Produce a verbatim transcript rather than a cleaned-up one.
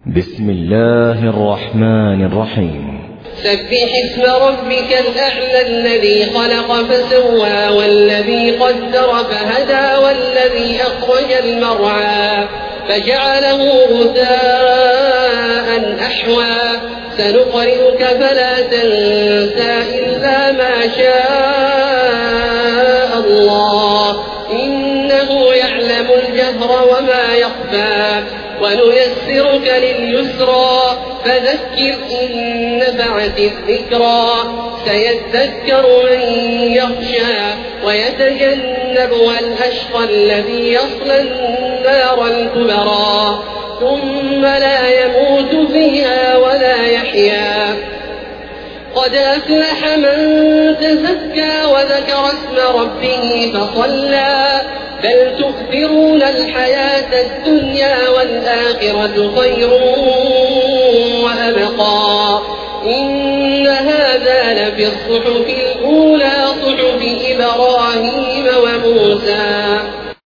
بسم الله الرحمن الرحيم. سبح اسم ربك الأعلى الذي خلق فسوى والذي قدر فهدى والذي أخرج المرعى فجعله غثاء أحوى سنقرئك فلا تنسى إلا ما شاء الله إنه يعلم الجهر وما يخفى ونيسرك لليسرى فذكر إن نفعت الذكرى سيذكر من يخشى ويتجنبها الأشقى الذي يصلى النار الكبرى ثم لا يموت فيها ولا يحيا قد أفلح من تزكى وذكر اسم ربه فصلى بل تؤثرون الحياة الدنيا والآخرة خير وأبقى إن هذا لفي الصحف الأولى صحف إبراهيم وموسى